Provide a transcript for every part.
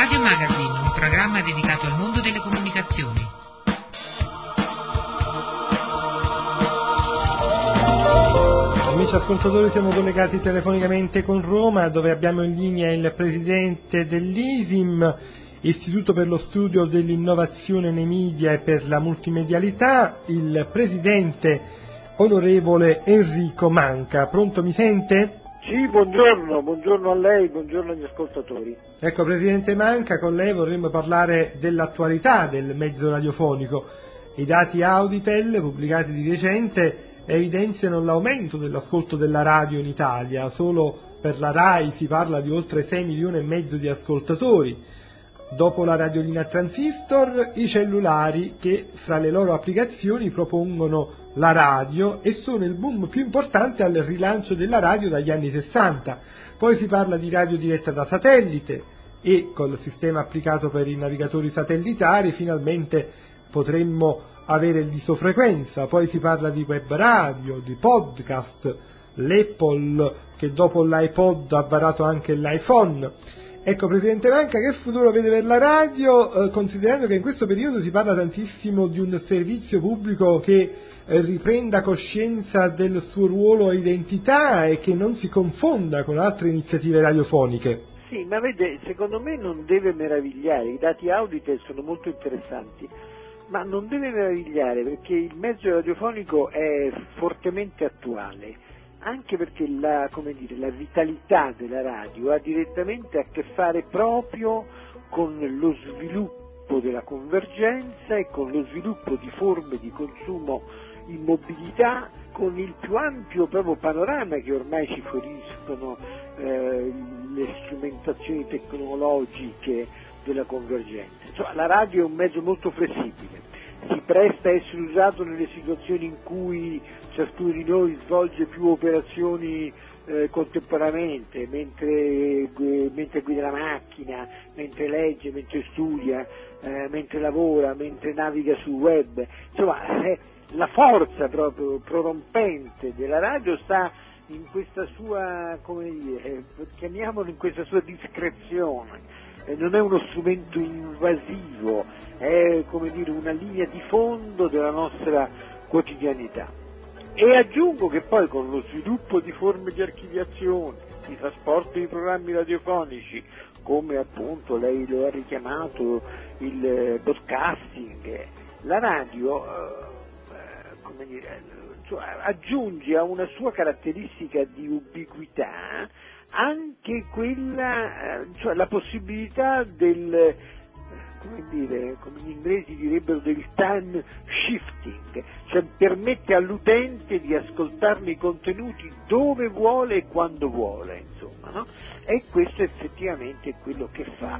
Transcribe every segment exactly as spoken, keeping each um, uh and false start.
Radio Magazine, un programma dedicato al mondo delle comunicazioni. Amici ascoltatori, siamo collegati telefonicamente con Roma, dove abbiamo in linea il presidente dell'I S I M, Istituto per lo Studio dell'Innovazione nei Media e per la Multimedialità, il presidente onorevole Enrico Manca. Pronto, mi sente? Sì, buongiorno, buongiorno a lei, buongiorno agli ascoltatori. Ecco, presidente Manca, con lei vorremmo parlare dell'attualità del mezzo radiofonico. I dati Auditel pubblicati di recente evidenziano l'aumento dell'ascolto della radio in Italia. Solo per la RAI si parla di oltre sei milioni e mezzo di ascoltatori. Dopo la radiolina a transistor, i cellulari che fra le loro applicazioni propongono la radio e sono il boom più importante al rilancio della radio dagli anni sessanta. Poi si parla di radio diretta da satellite e col sistema applicato per i navigatori satellitari finalmente potremmo avere l'isofrequenza. Poi si parla di web radio, di podcast, l'Apple che dopo l'iPod ha varato anche l'iPhone. Ecco, presidente Manca, che futuro vede per la radio, eh, considerando che in questo periodo si parla tantissimo di un servizio pubblico che eh, riprenda coscienza del suo ruolo e identità e che non si confonda con altre iniziative radiofoniche? Sì, ma vede, secondo me non deve meravigliare, i dati Auditel sono molto interessanti, ma non deve meravigliare perché il mezzo radiofonico è fortemente attuale. Anche perché la, come dire, la vitalità della radio ha direttamente a che fare proprio con lo sviluppo della convergenza e con lo sviluppo di forme di consumo in mobilità, con il più ampio proprio panorama che ormai ci forniscono eh, le strumentazioni tecnologiche della convergenza. Insomma, la radio è un mezzo molto flessibile, si presta a essere usato nelle situazioni in cui ciascuno di noi svolge più operazioni eh, contemporaneamente, mentre, eh, mentre guida la macchina, mentre legge, mentre studia, eh, mentre lavora, mentre naviga sul web. Insomma, eh, la forza proprio prorompente della radio sta in questa sua, come dire, chiamiamolo in questa sua discrezione. Eh, non è uno strumento invasivo, è, come dire, una linea di fondo della nostra quotidianità. E aggiungo che poi con lo sviluppo di forme di archiviazione, di trasporto di programmi radiofonici, come appunto lei lo ha richiamato, il broadcasting, la radio eh, come dire, cioè, aggiunge a una sua caratteristica di ubiquità anche quella, cioè la possibilità del, come dire, come gli inglesi direbbero, del time shifting, cioè permette all'utente di ascoltarne i contenuti dove vuole e quando vuole, insomma, no? E questo effettivamente è quello che fa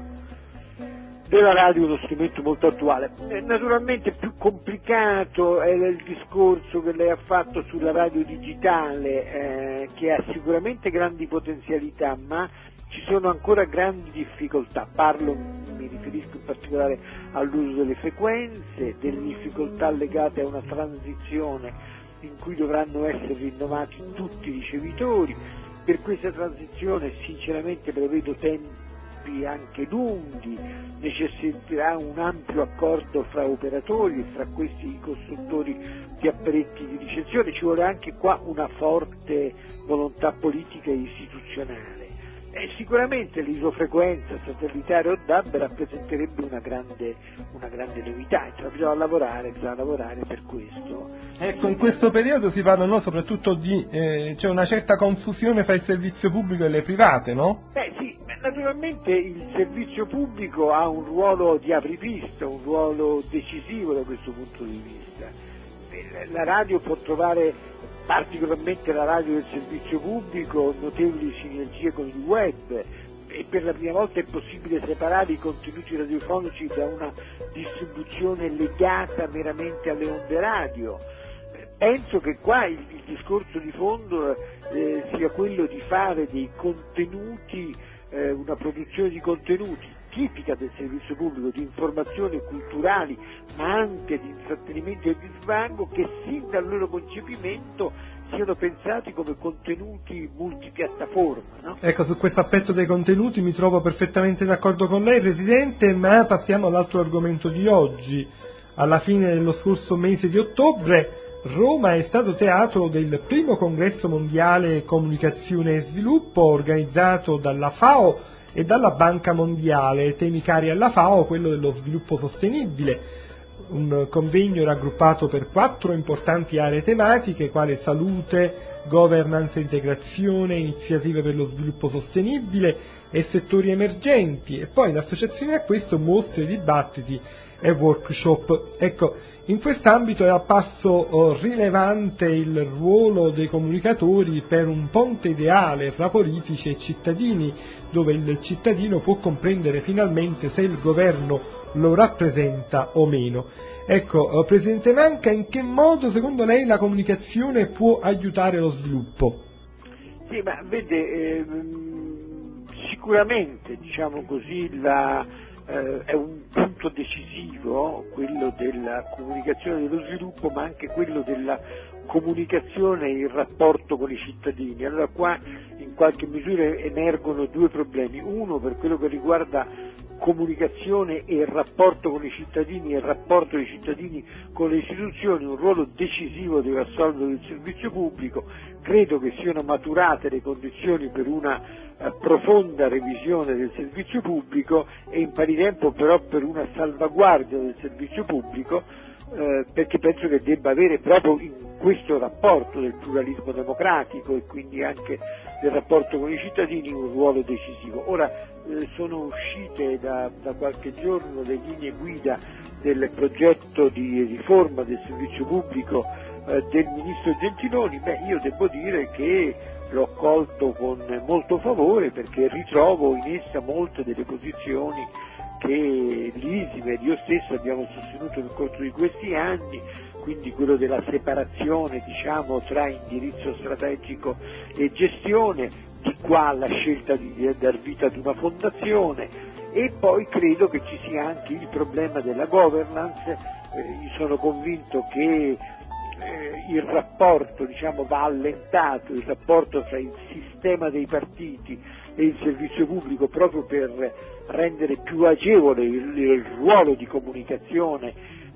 della radio uno strumento molto attuale. Naturalmente più complicato è il discorso che lei ha fatto sulla radio digitale, eh, che ha sicuramente grandi potenzialità, ma ci sono ancora grandi difficoltà. Parlo, mi riferisco in particolare all'uso delle frequenze, delle difficoltà legate a una transizione in cui dovranno essere rinnovati tutti i ricevitori. Per questa transizione sinceramente prevedo tempi anche lunghi, necessiterà un ampio accordo fra operatori e fra questi i costruttori di apparecchi di ricezione, ci vuole anche qua una forte volontà politica e istituzionale. E sicuramente l'isofrequenza satellitare o D A B rappresenterebbe una grande, una grande novità, cioè bisogna lavorare, bisogna lavorare per questo. Ecco, in questo periodo si parla no, soprattutto di, eh, c'è una certa confusione fra il servizio pubblico e le private, no? Beh sì, naturalmente il servizio pubblico ha un ruolo di apripista, un ruolo decisivo da questo punto di vista. La radio può trovare, particolarmente la radio del servizio pubblico, notevoli sinergie con il web, e per la prima volta è possibile separare i contenuti radiofonici da una distribuzione legata meramente alle onde radio. Penso che qua il, il discorso di fondo eh, sia quello di fare dei contenuti, eh, una produzione di contenuti tipica del servizio pubblico, di informazioni culturali, ma anche di intrattenimento e di svago, che sin dal loro concepimento siano pensati come contenuti multipiattaforma, no? Ecco, su questo aspetto dei contenuti mi trovo perfettamente d'accordo con lei, Presidente, ma passiamo all'altro argomento di oggi. Alla fine dello scorso mese di ottobre Roma è stato teatro del primo congresso mondiale Comunicazione e Sviluppo organizzato dalla FAO e dalla Banca Mondiale, temi cari alla FAO, quello dello sviluppo sostenibile, un convegno raggruppato per quattro importanti aree tematiche quali salute, governance e integrazione, iniziative per lo sviluppo sostenibile e settori emergenti, e poi in associazione a questo mostre, dibattiti e workshop. Ecco, in quest'ambito è apparso oh, rilevante il ruolo dei comunicatori per un ponte ideale fra politici e cittadini, dove il cittadino può comprendere finalmente se il governo lo rappresenta o meno. Ecco, Presidente Manca, in che modo secondo lei la comunicazione può aiutare lo sviluppo? Sì, ma vede, ehm, sicuramente, diciamo così, la, eh, è un punto decisivo quello della comunicazione dello sviluppo, ma anche quello della comunicazione e il rapporto con i cittadini. Allora qua in qualche misura emergono due problemi, uno per quello che riguarda comunicazione e il rapporto con i cittadini e il rapporto dei cittadini con le istituzioni, un ruolo decisivo deve assolvere il servizio pubblico. Credo che siano maturate le condizioni per una eh, profonda revisione del servizio pubblico e in pari tempo però per una salvaguardia del servizio pubblico, eh, perché penso che debba avere proprio in questo rapporto del pluralismo democratico e quindi anche del rapporto con i cittadini un ruolo decisivo. Ora eh, sono uscite da, da qualche giorno le linee guida del progetto di riforma del servizio pubblico eh, del Ministro Gentiloni. Beh, io devo dire che l'ho colto con molto favore perché ritrovo in essa molte delle posizioni che l'I S M ed io stesso abbiamo sostenuto nel corso di questi anni, quindi quello della separazione, diciamo, tra indirizzo strategico e gestione, di qua la scelta di, di dar vita ad una fondazione, e poi credo che ci sia anche il problema della governance. Eh, io sono convinto che eh, il rapporto, diciamo, va allentato, il rapporto tra il sistema dei partiti e il servizio pubblico, proprio per rendere più agevole il, il ruolo di comunicazione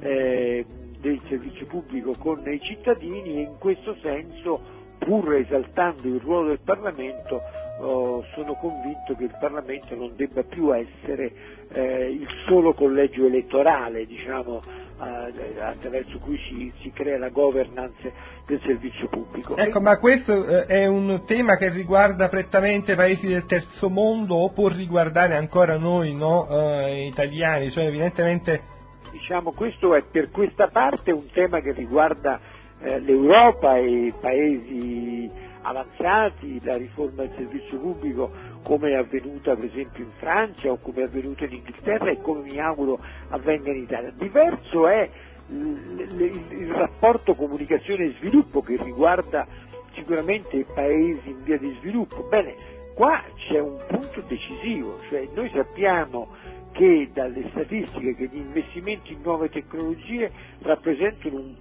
eh, del servizio pubblico con i cittadini, e in questo senso, pur esaltando il ruolo del Parlamento, oh, sono convinto che il Parlamento non debba più essere eh, il solo collegio elettorale, diciamo, eh, attraverso cui si, si crea la governance del servizio pubblico. Ecco, ma questo eh, è un tema che riguarda prettamente i paesi del terzo mondo o può riguardare ancora noi, no, eh, italiani? Cioè evidentemente... Diciamo, questo è per questa parte un tema che riguarda eh, l'Europa e i paesi avanzati, la riforma del servizio pubblico come è avvenuta per esempio in Francia o come è avvenuta in Inghilterra e come mi auguro avvenga in Italia. Diverso è il, il, il rapporto comunicazione e sviluppo che riguarda sicuramente i paesi in via di sviluppo. Bene, qua c'è un punto decisivo, cioè noi sappiamo che dalle statistiche che gli investimenti in nuove tecnologie rappresentano un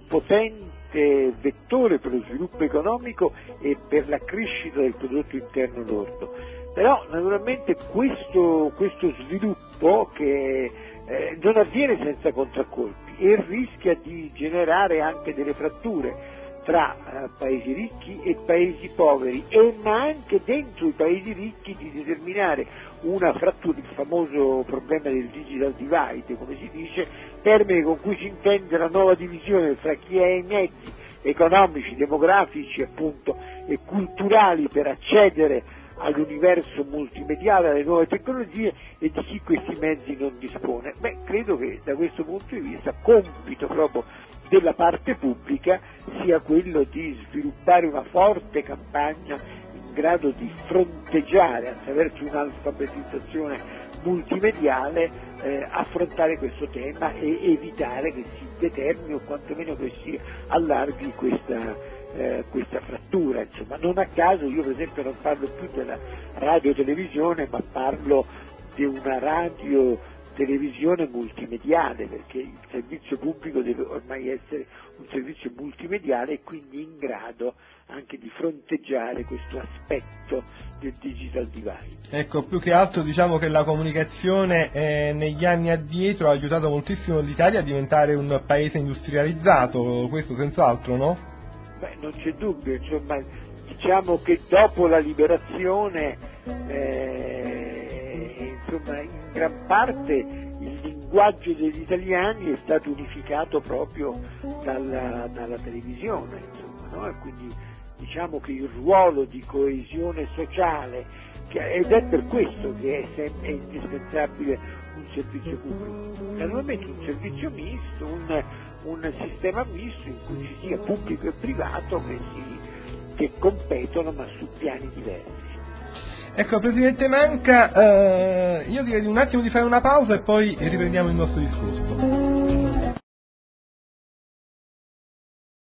potente vettore per lo sviluppo economico e per la crescita del prodotto interno lordo. Però naturalmente questo, questo sviluppo che eh, non avviene senza contraccolpi e rischia di generare anche delle fratture tra eh, paesi ricchi e paesi poveri, e ma anche dentro i paesi ricchi di determinare una frattura, il famoso problema del digital divide, come si dice, termine con cui si intende la nuova divisione tra chi ha i mezzi economici, demografici appunto e culturali per accedere all'universo multimediale, alle nuove tecnologie, e di chi questi mezzi non dispone. Beh, credo che da questo punto di vista compito proprio della parte pubblica sia quello di sviluppare una forte campagna in grado di fronteggiare attraverso un'alfabetizzazione multimediale, eh, affrontare questo tema e evitare che si determini o quantomeno che si allarghi questa, eh, questa frattura. Insomma, non a caso io per esempio non parlo più della radio televisione, ma parlo di una radio televisione multimediale, perché il servizio pubblico deve ormai essere un servizio multimediale e quindi in grado anche di fronteggiare questo aspetto del digital divide. Ecco, più che altro diciamo che la comunicazione eh, negli anni addietro ha aiutato moltissimo l'Italia a diventare un paese industrializzato, questo senz'altro, no? Beh, non c'è dubbio, insomma, diciamo che dopo la liberazione, eh, insomma, in gran parte il linguaggio degli italiani è stato unificato proprio dalla, dalla televisione, insomma, no? E quindi diciamo che il ruolo di coesione sociale, che, ed è per questo che è, sempre, è indispensabile un servizio pubblico, naturalmente un servizio misto, un, un sistema misto in cui ci sia pubblico e privato che, si, che competono ma su piani diversi. Ecco, Presidente Manca, eh, io direi un attimo di fare una pausa e poi riprendiamo il nostro discorso.